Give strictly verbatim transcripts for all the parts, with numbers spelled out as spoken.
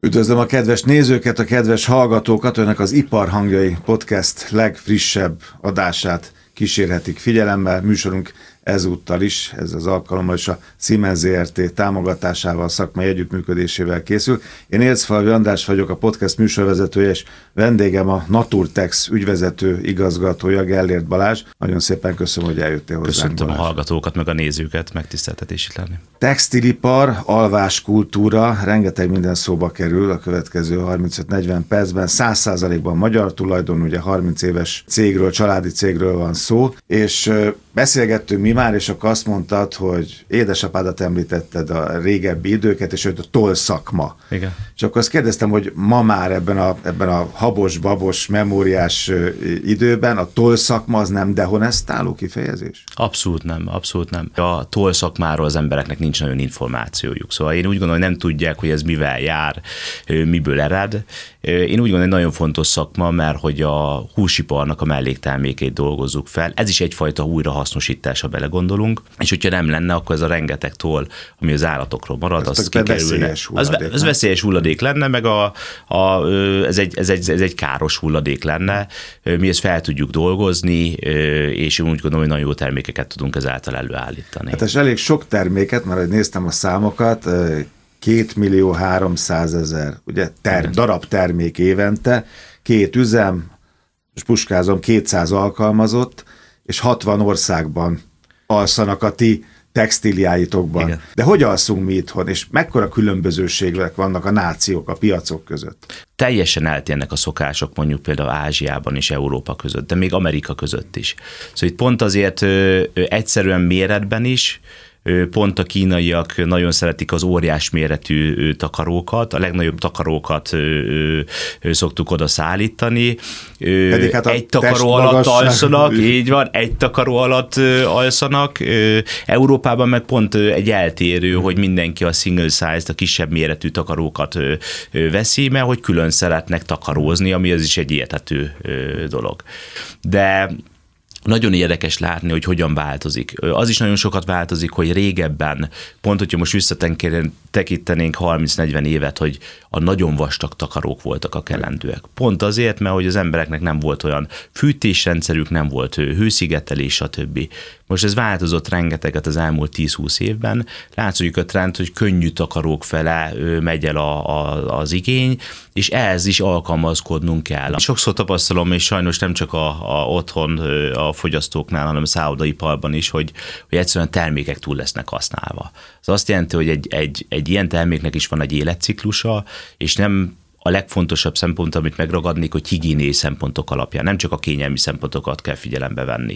Üdvözlöm a kedves nézőket, a kedves hallgatókat, önnek az Ipar Hangjai Podcast legfrissebb adását kísérhetik figyelemmel. Műsorunk ezúttal is, ez az alkalommal is a Siemens zé er té támogatásával, szakmai együttműködésével készül. Én Élczfalvi András vagyok, a podcast műsorvezetője, és vendégem a Naturtex ügyvezető igazgatója, Gellért Balázs. Nagyon szépen köszönöm, hogy eljöttél hozzánk. Köszöntöm Balázs. A hallgatókat, meg a nézőket, megtiszteltetés itt lenni. Textilipar, alváskultúra, rengeteg minden szóba kerül a következő harmincöt-negyven percben, száz százalékban magyar tulajdon, ugye harminc éves cégről, családi cégről van szó, és beszélgettünk mi már, és akkor azt mondtad, hogy édesapádat említetted, a régebbi időket, és őt a tollszakma. Igen. És akkor azt kérdeztem, hogy ma már ebben a, ebben a habos-babos, memóriás időben a tollszakma az nem dehonestáló kifejezés? Abszolút nem, abszolút nem. A tollszakmáról az embereknek nincs nagyon információjuk. Szóval én úgy gondolom, hogy nem tudják, hogy ez mivel jár, miből ered. Én úgy gondolom, hogy nagyon fontos szakma, mert hogy a húsiparnak a melléktermékeit dolgozzuk fel. Ez is egyfajta újrahasznosítás, ha belegondolunk. És hogyha nem lenne, akkor ez a rengeteg toll, ami az állatokról marad, az kikerülne. Az, az veszélyes hulladék lenne, meg a, a, ez, egy, ez, egy, ez egy káros hulladék lenne. Mi ezt fel tudjuk dolgozni, és én úgy gondolom, hogy nagyon jó termékeket tudunk ezáltal előállítani. Hát ez elég sok terméket, mert ahogy néztem a számokat, két millió háromszázezer ugye, ter, darab termék évente, két üzem, és puskázom, kétszáz alkalmazott, és hatvan országban alszanak a ti textíliáitokban. Igen. De hogy alszunk mi itthon, és mekkora különbözőségek vannak a nációk, a piacok között? Teljesen eltérnek a szokások mondjuk például Ázsiában és Európa között, de még Amerika között is. Szóval itt pont azért ö, ö, egyszerűen méretben is, pont a kínaiak nagyon szeretik az óriás méretű takarókat, a legnagyobb takarókat szoktuk oda szállítani. Hát egy takaró alatt alszanak, így van, egy takaró alatt alszanak. Európában meg pont egy eltérő, hogy mindenki a single size, a kisebb méretű takarókat veszi, mert hogy külön szeretnek takarózni, ami az is egy érthető dolog. De nagyon érdekes látni, hogy hogyan változik. Az is nagyon sokat változik, hogy régebben, pont hogyha most visszatekintenénk harminc-negyven évet, hogy a nagyon vastag takarók voltak a kelendőek. Pont azért, mert hogy az embereknek nem volt olyan fűtésrendszerük, nem volt hőszigetelés, stb. Most ez változott rengeteget az elmúlt tíz-húsz évben. Látszik a trend, hogy könnyű takarók fele megy el a, a, az igény, és ehhez is alkalmazkodnunk kell. Sokszor tapasztalom, és sajnos nem csak a, a otthon a fogyasztóknál, hanem a szállodaiparban is, hogy, hogy egyszerűen termékek túl lesznek használva. Ez azt jelenti, hogy egy, egy, egy ilyen terméknek is van egy életciklusa, és nem a legfontosabb szempont, amit megragadnék, hogy higiéniai szempontok alapján, nem csak a kényelmi szempontokat kell figyelembe venni.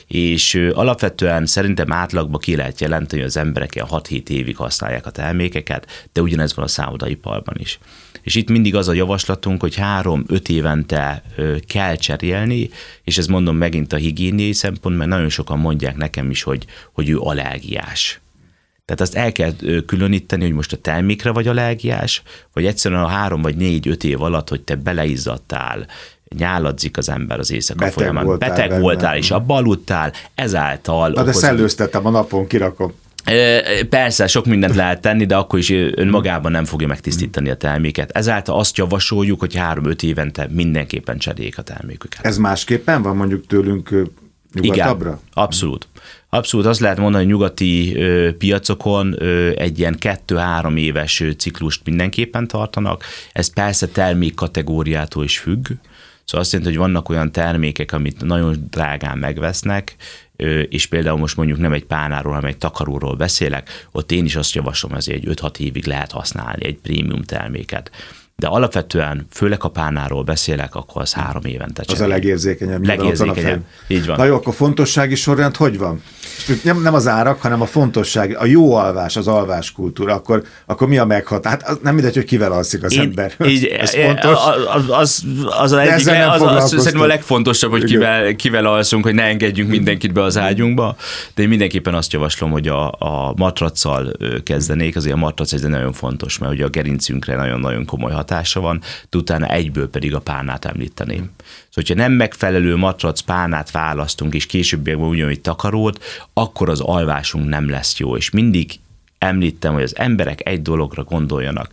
És alapvetően szerintem átlagban ki lehet jelenteni, hogy az emberek ilyen hat-hét évig használják a termékeket, de ugyanez van a szállodaiparban is. És itt mindig az a javaslatunk, hogy három-öt évente kell cserélni, és ez mondom megint a higiéniai szempont, mert nagyon sokan mondják nekem is, hogy, hogy ő allergiás. Tehát azt el kell különíteni, hogy most a termékre vagy allergiás, vagy egyszerűen a három vagy négy-öt év alatt, hogy te beleizzadtál, nyáladzik az ember az éjszaka beteg folyamán, voltál beteg benne. voltál, és abba aludtál, ezáltal... Na de szellőztettem a napon, kirakom. Persze, sok mindent lehet tenni, de akkor is önmagában nem fogja megtisztítani a terméket. Ezáltal azt javasoljuk, hogy három-öt évente mindenképpen cseréljék a terméküket. Ez másképpen van mondjuk tőlünk nyugatabbra? Igen, abszolút. Abszolút azt lehet mondani, hogy nyugati ö, piacokon ö, egy ilyen kettő-három éves ciklust mindenképpen tartanak. Ez persze termékkategóriától is függ. Szóval azt jelenti, hogy vannak olyan termékek, amit nagyon drágán megvesznek, ö, és például most mondjuk nem egy pálnáról, hanem egy takaróról beszélek, ott én is azt javaslom, hogy azért egy öt-hat évig lehet használni egy prémium terméket. De alapvetően, főleg a pálnáról beszélek, akkor az három évente cserél. Az a legérzékenyebb. Legérzékenyebb, így van. Na jó, akkor fontossági sorrend hogy van? Nem, nem az árak, hanem a fontosság, a jó alvás, az alváskultúra, akkor, akkor mi a meghatás? Hát az nem mindegy, hogy kivel alszik az Én, ember. Így, ez fontos. Az, az, az, a egyik, az, az szerintem a legfontosabb, hogy kivel, kivel alszunk, hogy ne engedjünk mindenkit be az ágyunkba, de én mindenképpen azt javaslom, hogy a, a matracsal kezdenék, azért a matrac ez nagyon fontos, mert ugye a gerincünkre nagyon-nagyon komoly hatása van, de utána egyből pedig a pálnát említeném. Szóval, hogyha nem megfelelő matrac pálnát választunk, és későbbiekben ugyanúgy takarót, akkor az alvásunk nem lesz jó, és mindig említem, hogy az emberek egy dologra gondoljanak.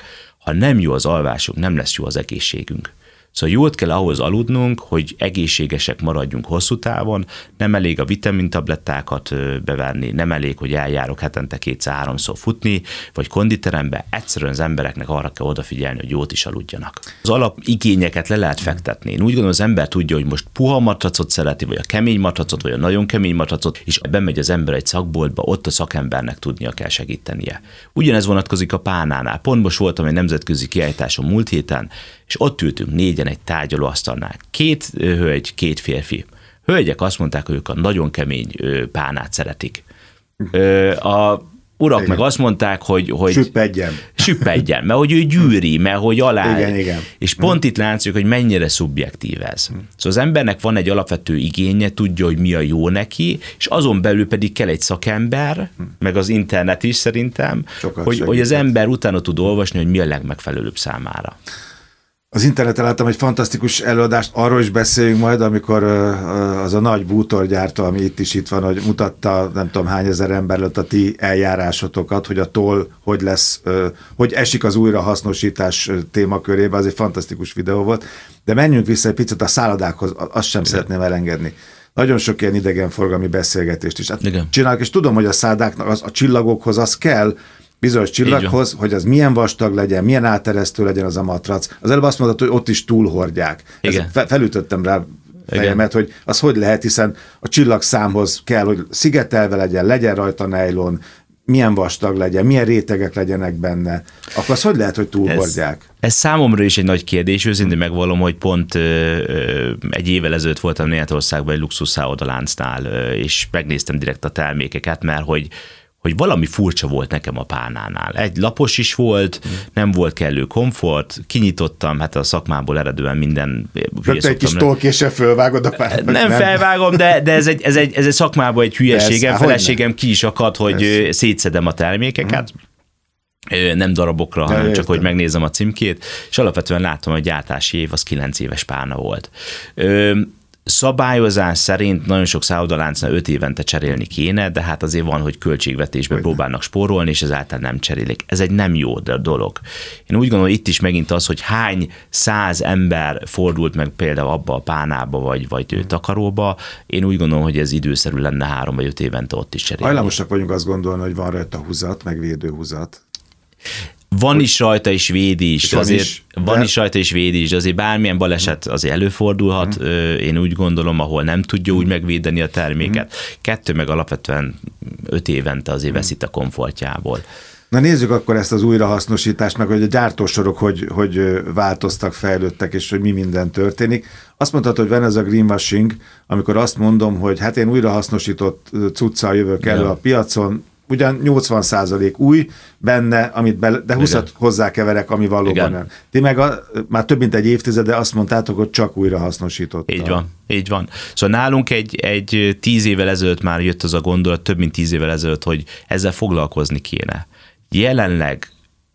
Ha nem jó az alvásunk, nem lesz jó az egészségünk. Szóval jót kell ahhoz aludnunk, hogy egészségesek maradjunk hosszú távon, nem elég a vitamintablettákat bevenni, nem elég, hogy eljárok hetente kétszer-háromszor futni, vagy konditerembe, egyszerűen az embereknek arra kell odafigyelni, hogy jót is aludjanak. Az alapigényeket le lehet fektetni. Én úgy gondolom, az ember tudja, hogy most puha matracot szereti, vagy a kemény matracot, vagy a nagyon kemény matracot, és bemegy az ember egy szakboltba, ott a szakembernek tudnia kell segítenie. Ugyanez vonatkozik a pánánál. Pont most voltam egy nemzetközi kiállításon múlt héten, és ott ültünk négyen egy tárgyalóasztalnál. Két hölgy, két férfi. Hölgyek azt mondták, hogy ők a nagyon kemény pánát szeretik. A urak igen. meg azt mondták, hogy... hogy süppedjen. Süppedjen, mert hogy ő gyűri, mert hogy alá... Igen, igen. És pont itt látszik, hogy mennyire szubjektív ez. Szóval az embernek van egy alapvető igénye, tudja, hogy mi a jó neki, és azon belül pedig kell egy szakember, meg az internet is szerintem, hogy, hogy az ember utána tud olvasni, hogy mi a legmegfelelőbb számára. Az interneten láttam egy fantasztikus előadást, arról is beszéljünk majd, amikor az a nagy bútorgyártó, ami itt is itt van, hogy mutatta nem tudom hány ezer ember előtt a ti eljárásotokat, hogy a toll hogy lesz, hogy esik az újrahasznosítás témakörébe, az egy fantasztikus videó volt. De menjünk vissza egy picit a szállodákhoz, azt sem Igen. szeretném elengedni. Nagyon sok ilyen idegenforgalmi beszélgetést is hát csinálok, és tudom, hogy a szállodáknak, az, a csillagokhoz az kell, bizonyos csillaghoz, hogy az milyen vastag legyen, milyen áteresztő legyen az a matrac. Az előbb azt mondtad, hogy ott is túlhordják. Fe, felütöttem rá fejemet, hogy az hogy lehet, hiszen a csillagszámhoz kell, hogy szigetelve legyen, legyen rajta nejlon, milyen vastag legyen, milyen rétegek legyenek benne. Akkor az hogy lehet, hogy túlhordják? Ez, ez számomra is egy nagy kérdés. Őszintén megvallom, hogy pont ö, ö, egy évvel ezelőtt voltam Németországban egy luxus szállodaláncnál, és megnéztem direkt a termékeket, mert hogy hogy valami furcsa volt nekem a pánánál. Egy lapos is volt, nem volt kellő komfort, kinyitottam, hát a szakmából eredően minden... Rögtön egy kis tolkéssel fölvágod a pánát. Nem, nem felvágom, de, de ez, egy, ez, egy, ez egy szakmában egy hülyeségem, feleségem ki is akad, hogy Persze. szétszedem a termékeket, hmm. nem darabokra, de hanem értem. Csak hogy megnézem a címkét, és alapvetően látom, hogy a gyártási év az kilenc éves pána volt. Ö, Szabályozás szerint nagyon sok szállodaláncnál öt évente cserélni kéne, de hát azért van, hogy költségvetésben próbálnak spórolni, és ezáltal nem cserélik. Ez egy nem jó dolog. Én úgy gondolom, itt is megint az, hogy hány száz ember fordult meg például abba a pánába, vagy, vagy takaróba, én úgy gondolom, hogy ez időszerű lenne három vagy öt évente ott is cserélni. Hajlamosak vagyunk azt gondolni, hogy van rajta húzat, meg védőhúzat. Van is rajta is védi is, azért is, van de... is rajta is védi is, de azért bármilyen baleset azért előfordulhat, mm. én úgy gondolom, ahol nem tudja úgy megvédeni a terméket. Mm. Kettő meg alapvetően öt évente azért mm. veszít a komfortjából. Na nézzük akkor ezt az újrahasznosítást, meg hogy a gyártósorok hogy, hogy változtak, fejlődtek, és hogy mi minden történik. Azt mondtad, hogy van ez a greenwashing, amikor azt mondom, hogy hát én újrahasznosított cuccal jövök elő ja. a piacon, ugyan nyolcvan százalék új benne, amit bele, de húszat hozzákeverek, ami valóban Igen. nem. Ti meg a, már több mint egy évtizede azt mondtátok, hogy csak újra hasznosítottak. Így van, így van. Szóval nálunk egy, egy tíz évvel ezelőtt már jött az a gondolat, több mint tíz évvel ezelőtt, hogy ezzel foglalkozni kéne. Jelenleg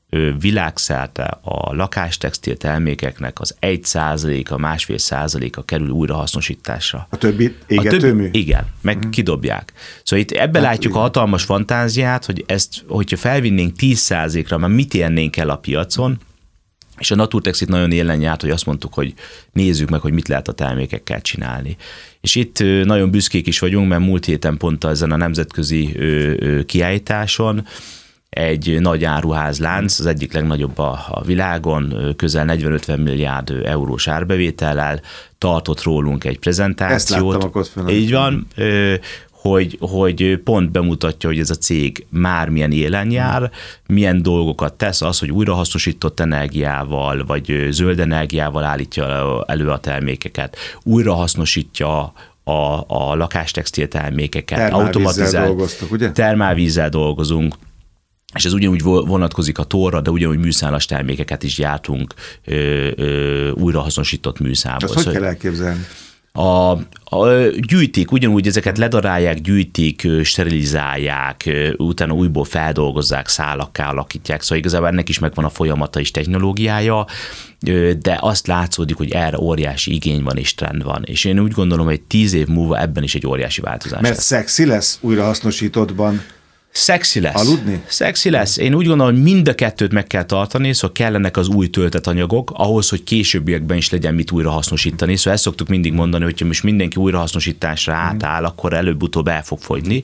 világszerte a lakástextil termékeknek az egy százaléka, másfél százaléka kerül újrahasznosításra. A többi égetőmű? Többi, igen, meg mm. kidobják. Szóval itt ebbe hát látjuk igen. a hatalmas fantáziát, hogy ezt, hogyha felvinnénk tíz százalékra, már mit érnénk el a piacon, és a Naturtexit nagyon élen járt, hogy azt mondtuk, hogy nézzük meg, hogy mit lehet a termékekkel csinálni. És itt nagyon büszkék is vagyunk, mert múlt héten pont ezen a nemzetközi kiállításon egy nagy áruházlánc, az egyik legnagyobb a, a világon, közel negyven-ötven milliárd eurós árbevétellel tartott rólunk egy prezentációt. Ezt láttam akkor. Így van, hogy, hogy pont bemutatja, hogy ez a cég már milyen élen jár, milyen dolgokat tesz, az, hogy újrahasznosított energiával, vagy zöld energiával állítja elő a termékeket, újrahasznosítja a, a lakástextil termékeket, automatizált dolgoztok, ugye? Termálvízzel dolgozunk, és ez ugyanúgy vonatkozik a torra, de ugyanúgy műszálas termékeket is gyártunk ö, ö, újrahasznosított műszámból. Azt hogy kell elképzelni? A, a, gyűjtik, ugyanúgy ezeket ledarálják, gyűjtik, sterilizálják, utána újból feldolgozzák, szálakká alakítják, szóval igazából ennek is megvan a folyamata és technológiája, de azt látszódik, hogy erre óriási igény van és trend van. És én úgy gondolom, hogy tíz év múlva ebben is egy óriási változás Mert lesz. szexi lesz újrahasznosítottban Szexi lesz. Aludni? Szexi lesz. Én úgy gondolom, hogy mind a kettőt meg kell tartani, szóval kellenek az új töltett anyagok, ahhoz, hogy későbbiekben is legyen mit újrahasznosítani. Szóval ezt szoktuk mindig mondani, hogyha most mindenki újrahasznosításra átáll, akkor előbb-utóbb el fog fogyni.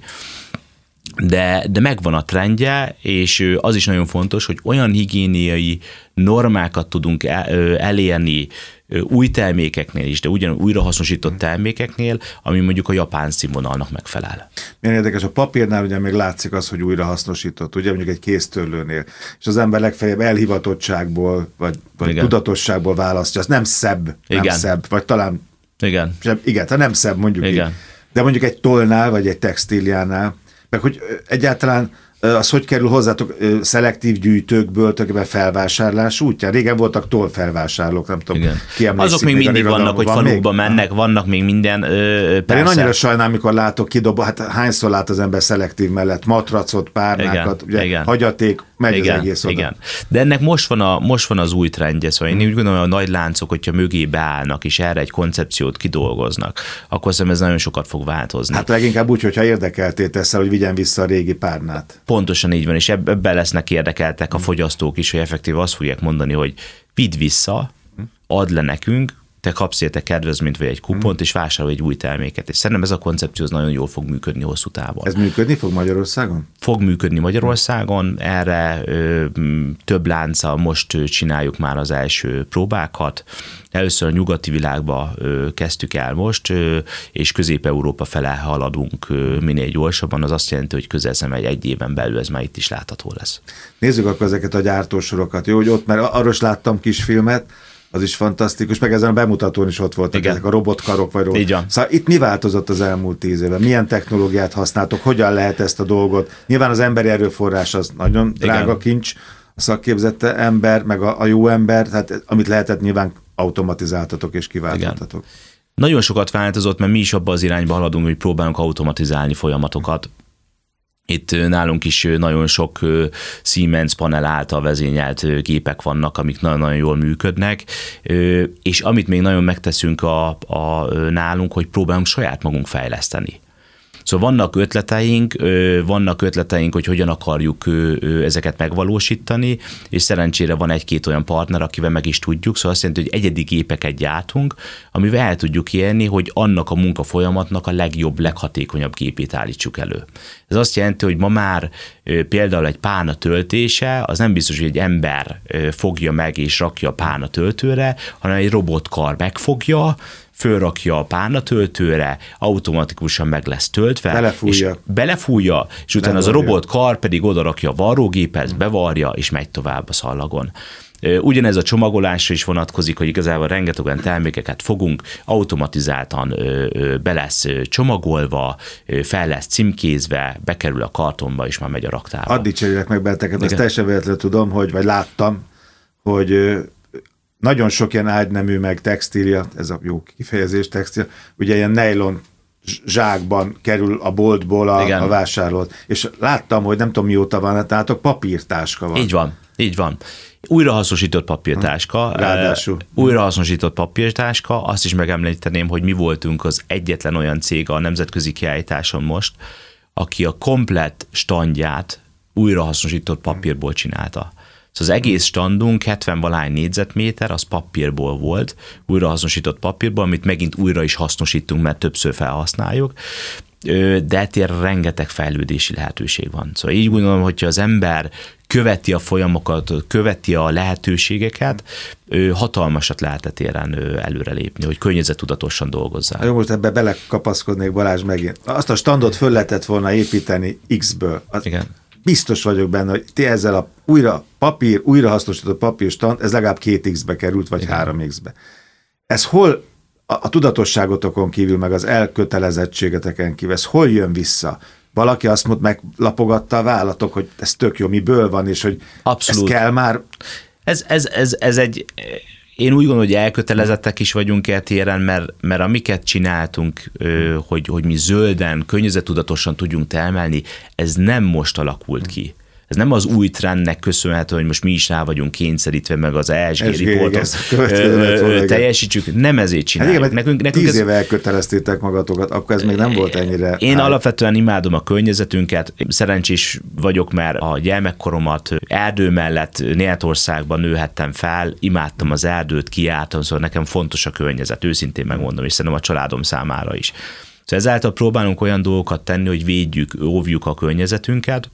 De, de megvan a trendje, és az is nagyon fontos, hogy olyan higiéniai normákat tudunk elérni új termékeknél is, de ugyanúgy újrahasznosított termékeknél, ami mondjuk a japán színvonalnak megfelel. Milyen érdekes, a papírnál ugye még látszik az, hogy újrahasznosított, ugye mondjuk egy kéztörlőnél, és az ember legfeljebb elhivatottságból, vagy, vagy tudatosságból választja, az nem szebb, nem igen. szebb, vagy talán igen, sem, igen, tehát nem szebb mondjuk igen. így. De mondjuk egy tollnál, vagy egy textíliánál, meg hogy egyáltalán az hogy kerül hozzátok szelektív gyűjtőkből, tulajdonképpen felvásárlás útján? Régen voltak tollfelvásárlók, nem tudom, ki emlékszik. Azok még mindig vannak, hogy falukba mennek, vannak még minden, ö, persze. Én annyira sajnálom, amikor látok kidob, hát hányszor lát az ember szelektív mellett matracot, párnákat, igen, ugye, igen. hagyaték, megy igen, az egész oda. Igen. De ennek most van, a, most van az új trendje, szóval én úgy gondolom, hogy a nagy láncok, hogyha mögé beállnak, és erre egy koncepciót kidolgoznak, akkor szerintem ez nagyon sokat fog változni. Hát leginkább úgy, hogyha érdekelté teszel, hogy vigyen vissza a régi párnát. Pontosan így van, és ebben lesznek érdekeltek a fogyasztók is, hogy effektív azt fogják mondani, hogy vidd vissza, add le nekünk, te kapsz érte kedvezményt vagy egy kupont, és vásárolj egy új terméket. És szerintem ez a koncepció az nagyon jól fog működni hosszú távon. Ez működni fog Magyarországon? Fog működni Magyarországon, erre ö, több lánccal most csináljuk már az első próbákat. Először a nyugati világba ö, kezdtük el most, ö, és Közép-Európa fele haladunk ö, minél gyorsabban, az azt jelenti, hogy közel szem egy, egy éven belül ez már itt is látható lesz. Nézzük akkor ezeket a gyártósorokat, jó, hogy ott, mert arról is láttam kis filmet, az is fantasztikus, meg ezen a bemutatón is ott voltak igen. ezek a robotkarok, vagy robot. Szóval itt mi változott az elmúlt tíz évben? Milyen technológiát használtok? Hogyan lehet ezt a dolgot? Nyilván az emberi erőforrás az nagyon drága igen. kincs, a szakképzett ember, meg a, a jó ember, tehát amit lehetett nyilván automatizáltatok és kiváltottatok. Igen. Nagyon sokat változott, mert mi is abba az irányba haladunk, hogy próbálunk automatizálni folyamatokat. Itt nálunk is nagyon sok Siemens panel által vezényelt gépek vannak, amik nagyon-nagyon jól működnek, és amit még nagyon megteszünk a, a, nálunk, hogy próbálunk saját magunk fejleszteni. Szóval vannak ötleteink, vannak ötleteink, hogy hogyan akarjuk ezeket megvalósítani, és szerencsére van egy-két olyan partner, akivel meg is tudjuk, szóval azt jelenti, hogy egyedi gépeket gyártunk, amivel el tudjuk érni, hogy annak a munkafolyamatnak a legjobb, leghatékonyabb gépét állítsuk elő. Ez azt jelenti, hogy ma már például egy pálna töltése, az nem biztos, hogy egy ember fogja meg és rakja a pálna töltőre, hanem egy robotkar megfogja, fölrakja a pálnatöltőre, automatikusan meg lesz töltve, belefújja, és, belefújja, és utána bevarja. Az a robotkar pedig odarakja a varrógéphez, bevarja, és megy tovább a szallagon. Ugyanez a csomagolásra is vonatkozik, hogy igazából rengeteg olyan termékeket fogunk, automatizáltan be lesz csomagolva, fel lesz címkézve, bekerül a kartonba, és már megy a raktárba. Addig cserélek meg benneteket, azt teljesen véletlenül tudom, hogy, vagy láttam, hogy nagyon sok ilyen ágynemű, meg textília, ez a jó kifejezés, textília, ugye ilyen nylon zsákban kerül a boltból a, a vásárolt. És láttam, hogy nem tudom mióta van, tehát a papírtáska van. Így van, így van. Újrahasznosított papírtáska. Ráadásul. Újrahasznosított papírtáska, azt is megemlíteném, hogy mi voltunk az egyetlen olyan cég a nemzetközi kiállításon most, aki a komplett standját újrahasznosított papírból csinálta. Szóval az egész standunk hetven-valahány négyzetméter, az papírból volt, újrahasznosított papírból, amit megint újra is hasznosítunk, mert többször felhasználjuk, de ettől rengeteg fejlődési lehetőség van. Szóval így gondolom, hogyha az ember követi a folyamokat, követi a lehetőségeket, hatalmasat lehet téren előrelépni, hogy környezettudatosan dolgozzál. Jó, most ebbe belekapaszkodnék, Balázs, megint. Azt a standot föl lehetett volna építeni X-ből. Az igen. Biztos vagyok benne, hogy ti ezzel a újra papír, újrahasznosított papírstand, ez legalább két X-be került, vagy igen. három X-be. Ez hol, a, a tudatosságotokon kívül, meg az elkötelezettségeteken kívül, ez hol jön vissza? Valaki azt mondta, meglapogatta a vállatok, hogy ez tök jó, miből van, és hogy abszolút. Ez kell már... Ez, ez, ez, ez egy... Én úgy gondolom, hogy elkötelezettek is vagyunk e téren, mert, mert amiket csináltunk, hogy, hogy mi zölden, környezettudatosan tudjunk termelni, ez nem most alakult ki. Ez nem az új trendnek köszönhető, hogy most mi is rá vagyunk kényszerítve, meg az E S G riportot teljesítsük, nem ezért csináljuk. Hát igen, nekünk, nekünk tíz ez... éve elköteleztétek magatokat, akkor ez még nem volt ennyire... Én áll. Alapvetően imádom a környezetünket, szerencsés vagyok, mert a gyermekkoromat erdő mellett Németországban nőhettem fel, imádtam az erdőt, kiártam, szóval nekem fontos a környezet, őszintén megmondom, és szerintem a családom számára is. Szóval ezáltal próbálunk olyan dolgokat tenni, hogy védjük, óvjuk a környezetünket,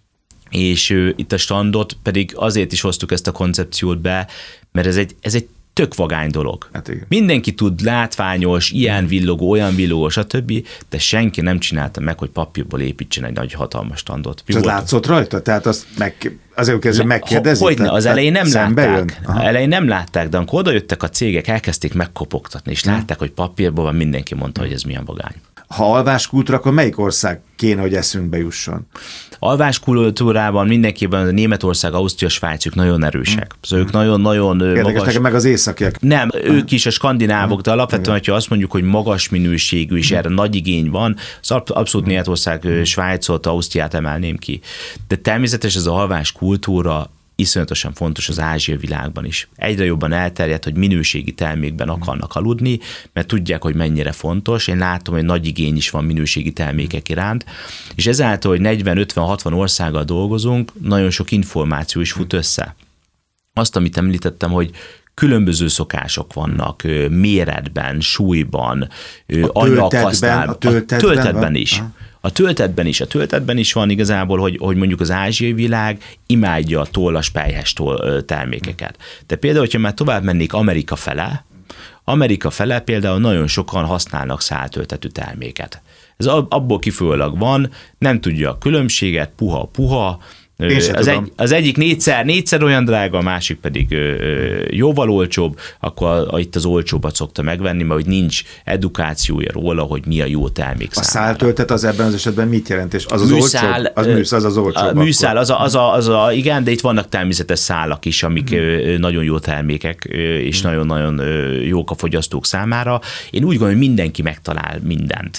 és uh, itt a standot pedig azért is hoztuk ezt a koncepciót be, mert ez egy, ez egy tök vagány dolog. Hát mindenki tud látványos, ilyen villogó, olyan villogó, stb., de senki nem csinálta meg, hogy papírból építsen egy nagy hatalmas standot. És az látszott rajta? Tehát azt meg, azért kezdve megkérdezik? Hogyne, az elején nem látták. Elején nem látták, de amikor oda jöttek a cégek, elkezdték megkopogtatni, és látták, hogy papírból van, mindenki mondta, hogy ez milyen vagány. Ha alváskultúra, akkor melyik ország kéne, hogy eszünkbe jusson? Alváskultúrában mindenképpen Németország, Ausztria, Svájc, ők nagyon erősek. Szóval ők nagyon-nagyon Érdekes, magas... meg az északiak. Nem, ők is a skandinávok, de alapvetően, ha azt mondjuk, hogy magas minőségű, és erre nagy igény van, az abszolút Németország, Svájcot, Ausztriát emelném ki. De természetesen ez a alváskultúra iszonyatosan fontos az ázsiai világban is. Egyre jobban elterjedt, hogy minőségi termékben akarnak aludni, mert tudják, hogy mennyire fontos. Én látom, hogy nagy igény is van minőségi termékek iránt, és ezáltal, hogy negyven, ötven, hatvan országgal dolgozunk, nagyon sok információ is fut össze. Azt, amit említettem, hogy különböző szokások vannak méretben, súlyban, anyaghasználatban, a töltetben, a töltetben is. Ha? A töltetben is, a töltetben is van igazából, hogy, hogy mondjuk az ázsiai világ imádja a tollas, pelyhes termékeket. De például, hogyha már tovább mennék Amerika fele, Amerika fele például nagyon sokan használnak száltöltetű terméket. Ez abból kifolyólag van, nem tudja a különbséget, puha-puha, Az, egy, az egyik négyszer, négyszer olyan drága, a másik pedig ö, ö, jóval olcsóbb, akkor a, a, itt az olcsóbbat szokta megvenni, mert hogy nincs edukációja róla, hogy mi a jó termék számára. A száltöltet az ebben az esetben mit jelent? És az az műszál, olcsóbb? Az műszál, az az olcsóbb. A műszál, az a, az, a, az a, igen, de itt vannak természetes szálak is, amik hmm. nagyon jó termékek, és hmm. nagyon-nagyon jók a fogyasztók számára. Én úgy gondolom, hogy mindenki megtalál mindent.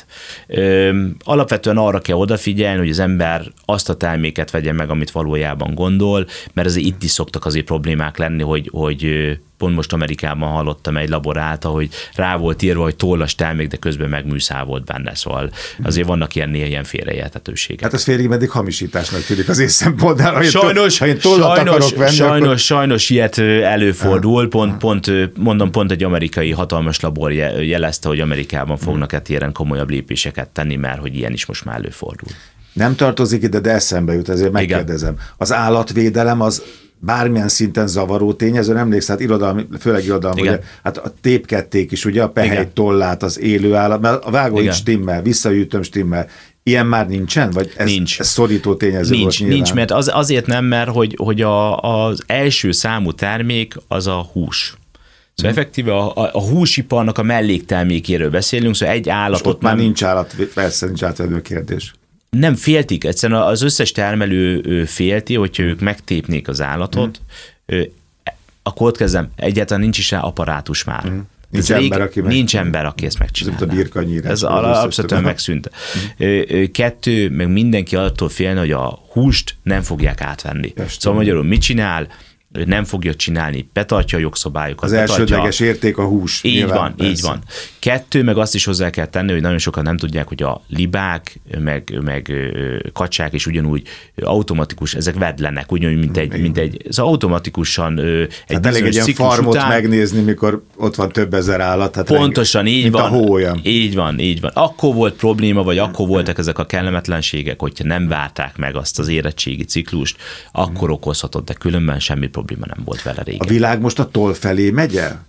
Alapvetően arra kell odafigyelni, hogy az ember azt a terméket vegye meg, amit valójában gondol, mert azért itt is szoktak azért problémák lenni, hogy, hogy pont most Amerikában hallottam egy labor által, hogy rá volt írva, hogy tollas termék, de közben meg műszál volt benne, szóval azért vannak ilyen néha ilyen félrejeltetőségek. Hát ez félig meddig hamisításnak tűnik az én szempontból. Sajnos, ha én tollat akarok venni, sajnos, akkor... sajnos ilyet előfordul, pont, pont, mondom, pont egy amerikai hatalmas labor jelezte, hogy Amerikában fognak hmm. ilyen komolyabb lépéseket tenni, mert hogy ilyen is most már előfordul. Nem tartozik ide, de eszembe jut, ezért megkérdezem. Igen. Az állatvédelem az bármilyen szinten zavaró tényező, emlékszel, hát irodalmi, főleg irodalmi, ugye, hát a tépkedték is, ugye, a pehely tollát, az élő állat, mert a vágó így stimmel, visszaütöm stimmel. Ilyen már nincsen? Vagy ez, nincs. Ez szorító tényező nincs, volt nyilván? Nincs, mert az, azért nem, mert hogy, hogy a, az első számú termék az a hús. Szóval hmm. effektíve a, a, a húsiparnak a melléktermékéről beszélünk, szóval egy állatot... És ott már nem... nincs állat, persze nincs átvedő kérdés. Nem féltik, egyszerűen az összes termelő félti, hogyha ők megtépnék az állatot, mm. akkor ott kezdem, egyáltalán nincs is rá apparátus már. Mm. Nincs, ember, aki meg... nincs ember, aki ezt megcsinálná. Ez a birkanyírás. Ez abszolút megszűnt. Mm. Kettő, meg mindenki attól félne, hogy a húst nem fogják átvenni. Ezt szóval magyarul mit csinál? Nem fogja csinálni, betartja a jogszabályokat. Az elsődleges érték a hús. Így nyilván, van, persze. így van. Kettő, meg azt is hozzá kell tenni, hogy nagyon sokan nem tudják, hogy a libák, meg, meg kacsák is ugyanúgy automatikus, ezek vedlenek, ugyanúgy, mint egy, mint egy ez automatikusan egy hát elég egy ilyen farmot után, megnézni, mikor ott van több ezer állat. Hát pontosan, reng, így van. A így van, így van. Akkor volt probléma, vagy akkor voltak ezek a kellemetlenségek, hogyha nem várták meg azt az érettségi ciklust, akkor okozhatott, de különben semmi probléma nem volt vele régen. A világ most a toll felé megy el?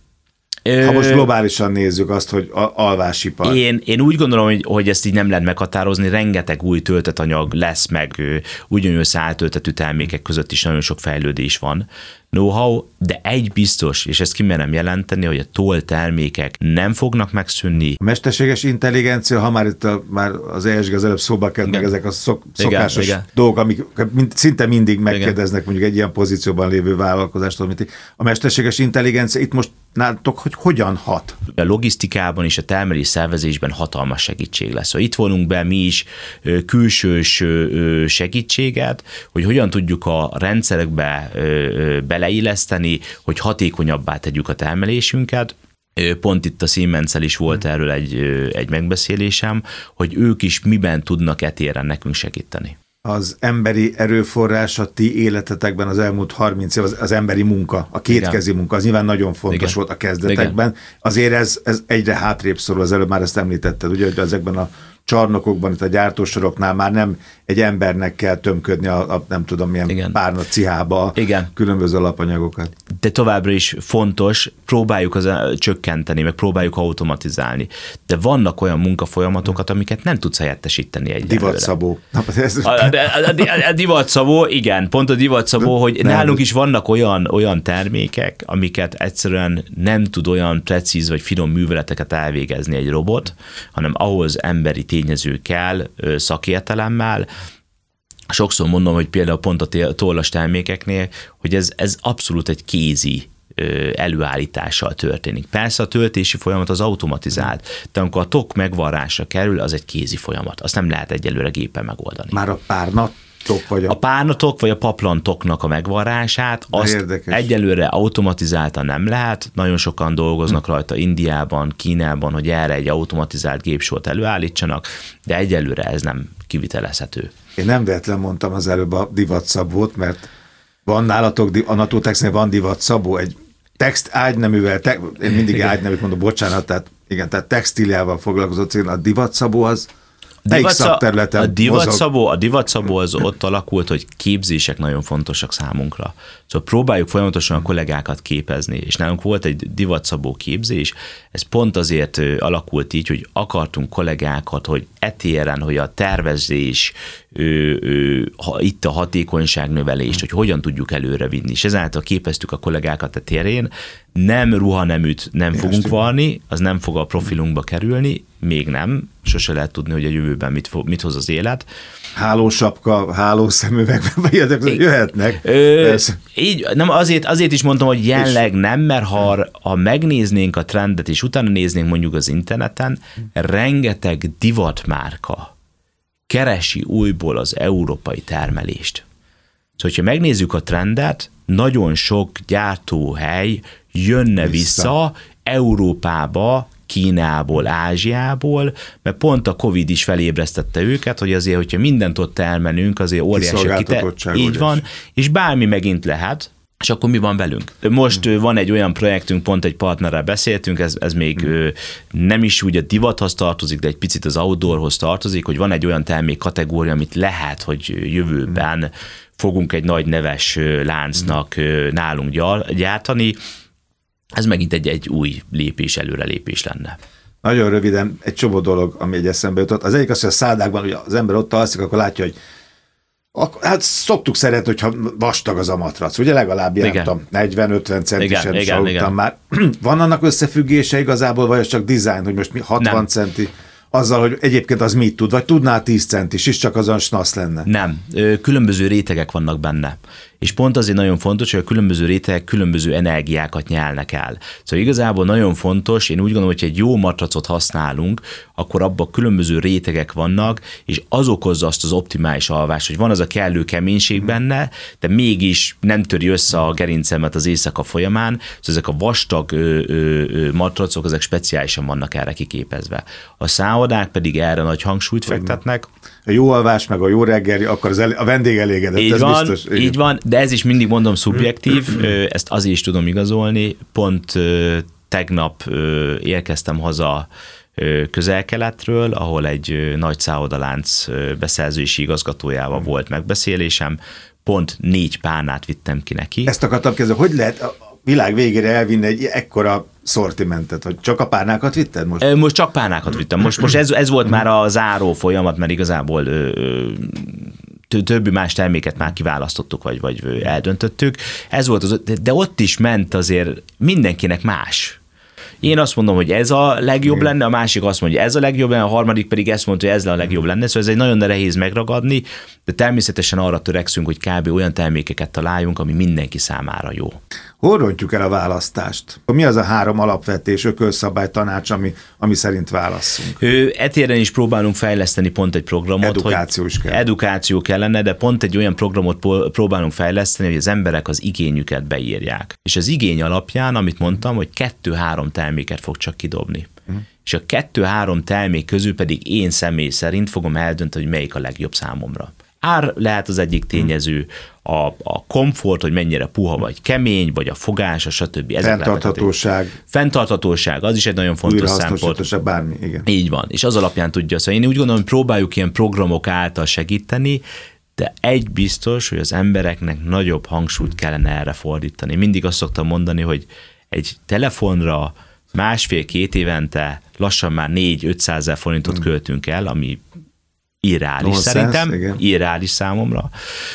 Ha most globálisan nézzük azt, hogy alvásipar. Én, én úgy gondolom, hogy, hogy ezt így nem lehet meghatározni, rengeteg új töltetanyag lesz, meg ugyanúgy száltöltetű termékek között is nagyon sok fejlődés van. know-how, de egy biztos, és ezt kimerem jelenteni, hogy a toll termékek nem fognak megszűnni. A mesterséges intelligencia, ha már itt a, már az E S G az előbb szóba került, meg ezek a szok, szokásos igen, dolgok, amik mind, szinte mindig megkérdeznek igen. mondjuk egy ilyen pozícióban lévő vállalkozástól, mint a mesterséges intelligencia itt most nálatok, hogy hogyan hat? A logisztikában és a termelés szervezésben hatalmas segítség lesz. Itt vonunk be mi is külsős segítséget, hogy hogyan tudjuk a rendszerekbe beleilleszteni, hogy hatékonyabbá tegyük a termelésünket. Pont itt a Siemens-el is volt hmm. erről egy, egy megbeszélésem, hogy ők is miben tudnak etéren nekünk segíteni. Az emberi erőforrás a ti életetekben az elmúlt harminc év, az, az emberi munka, a kétkezi munka, az nyilván nagyon fontos Igen. volt a kezdetekben. Igen. Azért ez, ez egyre hátrébb szorul, az előbb már ezt említetted, ugye, hogy ezekben a csarnokokban, itt a gyártósoroknál már nem egy embernek kell tömködni a, a nem tudom milyen Igen. párna cihába Igen. különböző alapanyagokat. De továbbra is fontos, próbáljuk az, csökkenteni, meg próbáljuk automatizálni. De vannak olyan munkafolyamatokat, amiket nem tudsz helyettesíteni egy divatszabó. A, a, a, a divatszabó, igen, pont a divatszabó, hogy nem. nálunk is vannak olyan, olyan termékek, amiket egyszerűen nem tud olyan precíz vagy finom műveleteket elvégezni egy robot, hanem ahhoz emberi tényező kell szakértelemmel. Sokszor mondom, hogy például pont a tollas termékeknél, hogy ez, ez abszolút egy kézi előállítással történik. Persze a töltési folyamat az automatizált, de amikor a tok megvarrásra kerül, az egy kézi folyamat. Azt nem lehet egyelőre gépen megoldani. Már a párna tok vagy a... A párnatok vagy a paplantoknak a megvarrását, azt érdekes. Egyelőre automatizáltan nem lehet. Nagyon sokan dolgoznak hm. rajta Indiában, Kínában, hogy erre egy automatizált gépsort előállítsanak, de egyelőre ez nem kivitelezhető. Én nem véletlen mondtam az előbb a divatszabót, mert van nálatok, a Natotexnél van divatszabó, egy text ágyneművel, te, én mindig igen. ágyneműt mondom, bocsánat, tehát igen, tehát textíliával foglalkozó cél, a divatszabó az melyik szakterületen a divatszabó, a divatszabó az ott alakult, hogy képzések nagyon fontosak számunkra. Szóval próbáljuk folyamatosan a kollégákat képezni, és nálunk volt egy divatszabó képzés, ez pont azért alakult így, hogy akartunk kollégákat, hogy etéren, hogy a tervezés, ő, ő, ha itt a hatékonyságnövelést, hogy hogyan tudjuk előre vinni, és ezáltal képeztük a kollégákat a térén, nem ruhaneműt nem Én fogunk varni, az nem fog a profilunkba kerülni, még nem, sose lehet tudni, hogy a jövőben mit, fog, mit hoz az élet. Hálósapka, hálószemüveg, vagy jöhetnek. Ö, így, nem, azért, azért is mondtam, hogy jelenleg nem, mert ha, ha megnéznénk a trendet, és utána néznénk mondjuk az interneten, rengeteg divatmárka keresi újból az európai termelést. Szóval, hogyha megnézzük a trendet, nagyon sok gyártóhely jönne vissza, vissza Európába, Kínából, Ázsiából, mert pont a Covid is felébresztette őket, hogy azért, hogyha mindent ott termelünk, azért óriási kite... Így van, és bármi megint lehet, és akkor mi van velünk? Most hmm. van egy olyan projektünk, pont egy partnerrel beszéltünk, ez, ez még hmm. nem is úgy a divathoz tartozik, de egy picit az outdoorhoz tartozik, hogy van egy olyan termék kategória, amit lehet, hogy jövőben hmm. fogunk egy nagy neves láncnak hmm. nálunk gyártani. Ez megint egy, egy új lépés, előrelépés lenne. Nagyon röviden egy csomó dolog, ami egy eszembe jutott. Az egyik az, hogy a szállákban, ugye az ember ott alszik, akkor látja, hogy akkor, hát szoktuk szeretni, hogyha vastag az a matrac, ugye legalább ilyen, nem tudom, negyven-ötven centisen is aludtam már. Van annak összefüggése igazából, vagy az csak design, hogy most mi hatvan nem. centi, azzal, hogy egyébként az mit tud, vagy tudnál tíz centis is, csak azon snasz lenne? Nem, különböző rétegek vannak benne. És pont azért nagyon fontos, hogy a különböző rétegek különböző energiákat nyelnek el. Szóval igazából nagyon fontos, én úgy gondolom, hogy egy jó matracot használunk, akkor abban különböző rétegek vannak, és az okozza azt az optimális alvást, hogy van az a kellő keménység benne, de mégis nem töri össze a gerincemet az éjszaka folyamán, szóval ezek a vastag ö, ö, matracok, ezek speciálisan vannak erre kiképezve. A szállodák pedig erre nagy hangsúlyt fektetnek. A jó alvás, meg a jó reggeli, akkor az el, a vendég elégedett, így ez van, biztos. Így van, de ez is mindig mondom szubjektív, ezt azért is tudom igazolni. Pont tegnap érkeztem haza Közel-Keletről, ahol egy nagy szállodalánc beszerzési igazgatójával volt megbeszélésem, pont négy párnát vittem ki neki. Ezt akartam kezdeni, hogy lehet a világ végére elvinni egy ekkora szortimentet, hogy csak a párnákat vitted most? Most csak párnákat vittem. Most, most ez, ez volt már a záró folyamat, mert igazából ö, ö, többi más terméket már kiválasztottuk, vagy, vagy eldöntöttük. Ez volt az, de ott is ment azért mindenkinek más. Én azt mondom, hogy ez a legjobb lenne, a másik azt mondja, hogy ez a legjobb lenne, a harmadik pedig ezt mondta, hogy ez a legjobb lenne. Szóval ez egy nagyon nehéz megragadni, de természetesen arra törekszünk, hogy kb. Olyan termékeket találjunk, ami mindenki számára jó. Hol rontjuk el a választást? Mi az a három alapvetés, ökölszabály, tanács, ami, ami szerint válasszunk? Etéren is próbálunk fejleszteni pont egy programot. Edukáció is kell. Edukáció kellene, de pont egy olyan programot próbálunk fejleszteni, hogy az emberek az igényüket beírják. És az igény alapján, amit mondtam, hogy kettő-három terméket fog csak kidobni. Uh-huh. És a kettő-három termék közül pedig én személy szerint fogom eldönteni, hogy melyik a legjobb számomra. Ár lehet az egyik tényező, a, a komfort, hogy mennyire puha vagy kemény, vagy a fogása, stb. Fenntarthatóság. Fenntarthatóság, az is egy nagyon fontos szempont. Bármi, igen. Így van, és az alapján tudja. Szóval én úgy gondolom, hogy próbáljuk ilyen programok által segíteni, de egy biztos, hogy az embereknek nagyobb hangsúlyt kellene erre fordítani. Mindig azt szoktam mondani, hogy egy telefonra másfél-két évente lassan már négy-ötszázezer forintot hmm. költünk el, ami irreális no szerintem, sense, irreális számomra.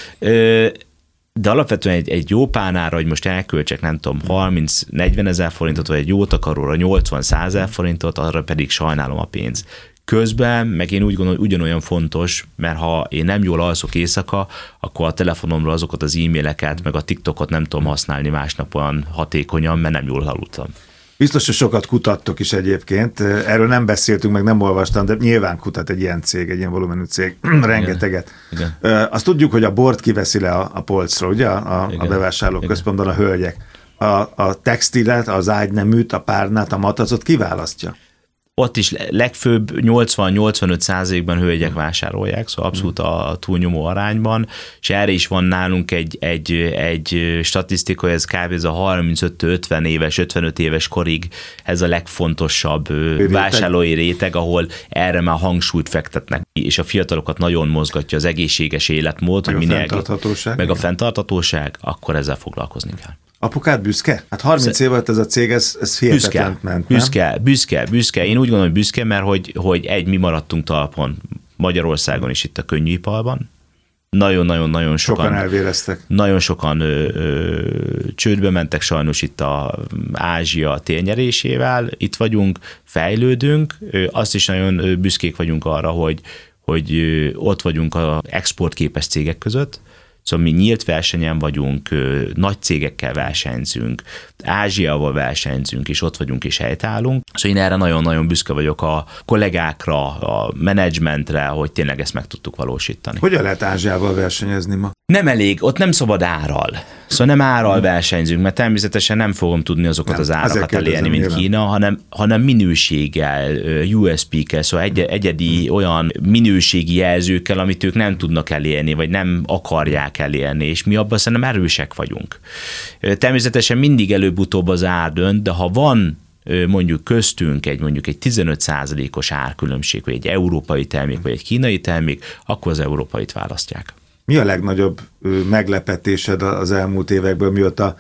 De alapvetően egy, egy jó pánára, hogy most elköltsek, nem tudom, harminc-negyven ezer forintot, vagy egy jó takaróra nyolcvan-százezer forintot, arra pedig sajnálom a pénz. Közben, meg én úgy gondolom, ugyanolyan fontos, mert ha én nem jól alszok éjszaka, akkor a telefonomra azokat az e-maileket, meg a TikTokot nem tudom használni másnap olyan hatékonyan, mert nem jól aludtam. Biztos, hogy sokat kutattok is egyébként. Erről nem beszéltünk, meg nem olvastam, de nyilván kutat egy ilyen cég, egy ilyen volumenű cég, rengeteget. Igen. Igen. Azt tudjuk, hogy a bort kiveszi le a, a polcról, ugye, a, a bevásárlóközpontban a hölgyek. A, a textilet, az ágyneműt, a párnát, a matacot kiválasztja? Ott is legfőbb nyolcvan-nyolcvanöt százalékban hölgyek vásárolják, szóval abszolút a túlnyomó arányban, és erre is van nálunk egy, egy, egy statisztika, hogy ez kb. Ez a harmincöt-ötven éves, ötvenöt éves korig ez a legfontosabb réteg. Vásárlói réteg, ahol erre már hangsúlyt fektetnek, és a fiatalokat nagyon mozgatja az egészséges életmód, meg hogy a fenntarthatóság, meg a fenntarthatóság, akkor ezzel foglalkozni kell. Apukád büszke? Hát harminc év alatt ez a cég, ez, ez hihetetlent ment, nem? Büszke, büszke, büszke. Én úgy gondolom, hogy büszke, mert hogy, hogy egy, mi maradtunk talpon Magyarországon is itt a könnyűiparban. Nagyon-nagyon-nagyon sokan, sokan elvéreztek. Nagyon sokan ö, ö, csődbe mentek sajnos itt a Ázsia térnyerésével. Itt vagyunk, fejlődünk. Azt is nagyon büszkék vagyunk arra, hogy, hogy ott vagyunk az exportképes cégek között. Szóval mi nyílt versenyen vagyunk, nagy cégekkel versenyzünk, Ázsiával versenyzünk, és ott vagyunk és helytállunk. Szóval én erre nagyon-nagyon büszke vagyok a kollégákra, a menedzsmentre, hogy tényleg ezt meg tudtuk valósítani. Hogyan lehet Ázsiával versenyezni ma? Nem elég, ott nem szabad árral. Szóval nem árral versenyzünk, mert természetesen nem fogom tudni azokat nem, az árakat elérni, mint nyilván. Kína, hanem, hanem minőséggel, U S P-kkel, szóval egy, egyedi olyan minőségi jelzőkkel, amit ők nem tudnak elérni, vagy nem akarják elérni, és mi abban szerintem erősek vagyunk. Természetesen mindig előbb-utóbb az ár dönt, de ha van mondjuk köztünk egy mondjuk egy tizenöt százalékos árkülönbség, vagy egy európai termék, vagy egy kínai termék, akkor az európait választják. Mi a legnagyobb meglepetésed az elmúlt évekből, mióta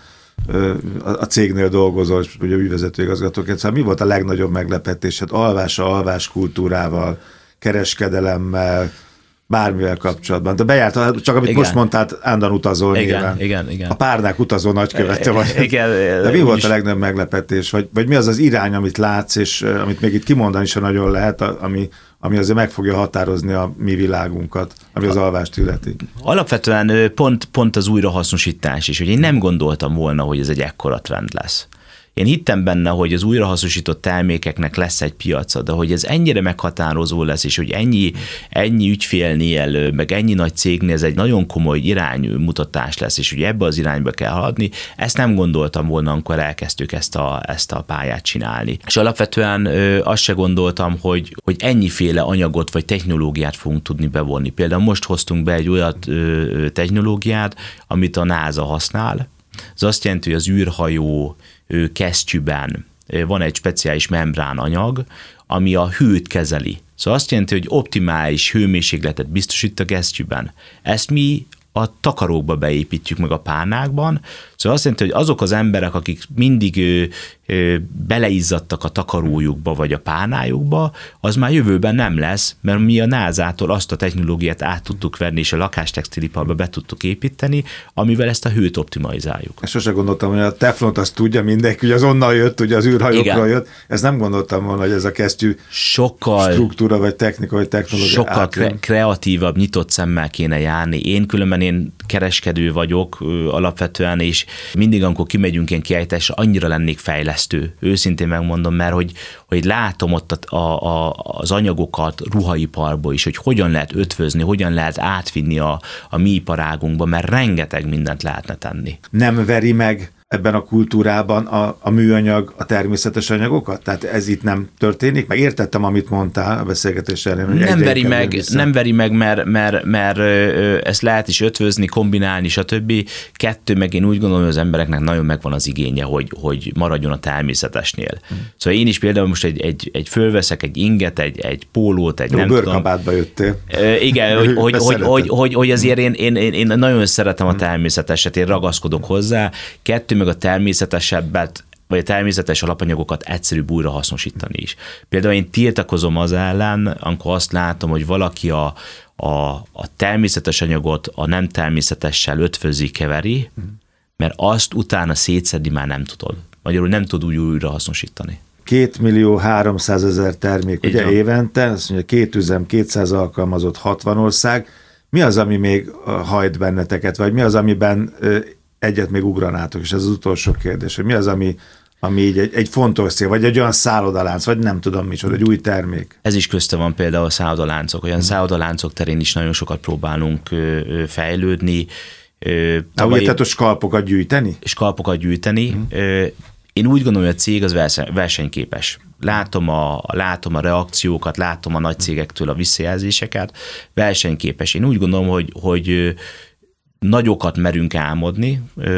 a cégnél dolgozol, ugye ügyvezető igazgatóként, szóval mi volt a legnagyobb meglepetésed alvással, alvás kultúrával, kereskedelemmel, bármivel kapcsolatban. De bejárt, csak amit igen. most mondtál, állandóan utazol igen, nyilván. Igen, igen. A párnák utazó nagykövete vagy. Igen, de mi volt is a legnagyobb meglepetés? Vagy, vagy mi az az irány, amit látsz, és amit még itt kimondani sem nagyon lehet, ami, ami azért meg fogja határozni a mi világunkat, ami az alvást illeti? Alapvetően pont, pont az újrahasznosítás is, hogy én nem gondoltam volna, hogy ez egy ekkora trend lesz. Én hittem benne, hogy az újrahasznosított termékeknek lesz egy piaca, de hogy ez ennyire meghatározó lesz, és hogy ennyi, ennyi ügyfélnél, meg ennyi nagy cégnél ez egy nagyon komoly iránymutatás lesz, és hogy ebbe az irányba kell haladni, ezt nem gondoltam volna, amikor elkezdtük ezt a, ezt a pályát csinálni. És alapvetően ö, azt se gondoltam, hogy, hogy ennyiféle anyagot vagy technológiát fogunk tudni bevonni. Például most hoztunk be egy olyan ö, technológiát, amit a NASA használ. Ez azt jelenti, hogy az űrhajó kesztyűben van egy speciális membrán anyag, ami a hőt kezeli. Szóval azt jelenti, hogy optimális hőmérsékletet biztosít a kesztyűben. Ezt mi a takarókba beépítjük meg a párnákban. Szóval azt jelenti, hogy azok az emberek, akik mindig beleizzadtak a takarójukba vagy a pálnájukba, az már jövőben nem lesz, mert mi a názától azt a technológiát át tudtuk venni, és a lakástextiliparba be tudtuk építeni, amivel ezt a hőt optimalizáljuk. Sose gondoltam, hogy a teflont azt tudja mindenki, hogy az onnan jött, ugye az űrhajókról jött. Ezt nem gondoltam volna, hogy ez a kesztyű sokkal, struktúra, vagy technika, vagy technológia. Sokkal kre- kreatívabb, nyitott szemmel kéne járni. Én különben én kereskedő vagyok ö, alapvetően, és mindig, amikor kimegyünk ilyen kiállításra, annyira lennék fejlesztő. Őszintén megmondom, mert hogy, hogy látom ott a, a, a, az anyagokat ruhaiparból is, hogy hogyan lehet ötvözni, hogyan lehet átvinni a, a mi iparágunkba, mert rengeteg mindent lehetne tenni. Nem veri meg ebben a kultúrában a, a műanyag, a természetes anyagokat? Tehát ez itt nem történik? Meg értettem, amit mondtál a beszélgetés elején, hogy nem veri meg, nem veri meg, mert, mert, mert ezt lehet is ötvözni, kombinálni, stb. Kettő, meg én úgy gondolom, hogy az embereknek nagyon megvan az igénye, hogy, hogy maradjon a természetesnél. Hmm. Szóval én is például most egy, egy, egy fölveszek egy inget, egy, egy pólót, egy Jó, nem bőrkabátba tudom. jöttél. Igen, hogy, hogy, hogy, hogy, hogy, hogy azért én, én, én nagyon szeretem a természeteset, én ragaszkodok hozzá. Kettő, meg a természetesebbet, vagy a természetes alapanyagokat egyszerűbb újra hasznosítani is. Például én tiltakozom az ellen, amikor azt látom, hogy valaki a, a, a természetes anyagot a nem természetessel ötvözi, keveri, mert azt utána szétszedni már nem tudod. Magyarul nem tud úgy újra hasznosítani. két millió háromszázezer termék ugye évente, azt mondja, két üzem, kétszáz alkalmazott, hatvan ország. Mi az, ami még hajt benneteket, vagy mi az, amiben egyet még ugranátok, és ez az utolsó kérdés, hogy mi az, ami, ami így egy, egy fontos cél, vagy egy olyan szállodalánc, vagy nem tudom micsoda, egy új termék. Ez is közte van például a szállodaláncok. Olyan hmm. szállodaláncok terén is nagyon sokat próbálunk ö, fejlődni. Ö, Na, ugye, tehát a skalpokat gyűjteni? Skalpokat gyűjteni. Hmm. Ö, én úgy gondolom, hogy a cég az versenyképes. Látom a, látom a reakciókat, látom a nagy cégektől a visszajelzéseket, versenyképes. Én úgy gondolom, hogy, hogy nagyokat merünk álmodni.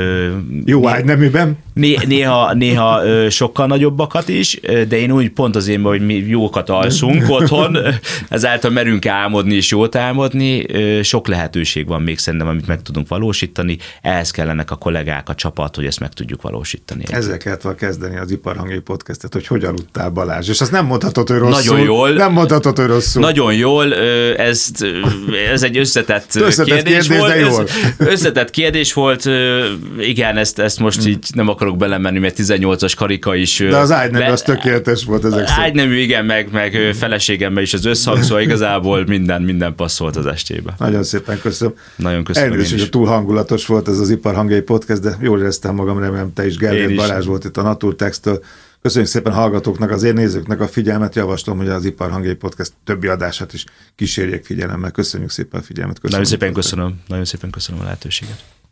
Jó ágyneműben? Néha, néha sokkal nagyobbakat is, de én úgy pont azért, hogy mi jókat alszunk otthon, ezáltal merünk álmodni és jót álmodni. Sok lehetőség van még szerintem, amit meg tudunk valósítani. Ehhez kellenek a kollégák, a csapat, hogy ezt meg tudjuk valósítani. Ezzel kellett volna kezdeni az Iparhangjai Podcastet, hogy hogy aludtál, Balázs, és azt nem mondhatod, hogy rosszul. Nagyon jól. Nem mondhatod, hogy rosszul. Nagyon jól. Ezt, ez egy összetett, összetett kérdés, kérdés volt. Jól. Összetett kérdés volt. Igen, ezt, ezt most hmm. így nem akarok belemenni, mert tizennyolcas karika is. De az ágynemű az tökéletes volt ezek szerint. Ágynemű, igen, meg, meg feleségemmel is az összhang, szóval igazából minden, minden passzolt az estébe. Nagyon szépen köszönöm. Nagyon köszönöm. Elnézést, hogy túl hangulatos volt ez az Iparhangjai Podcast, de jól éreztem magam, remélem te is. Gellért Balázs volt itt a Naturtextől. Köszönjük szépen hallgatóknak, az én nézőknek a figyelmet. Javaslom, hogy az Iparhangjai Podcast többi adását is kísérjék figyelemmel. Köszönjük szépen a figyelmet. Köszönjük nagyon szépen köszönöm. Nagyon szépen köszönöm a lehetőséget.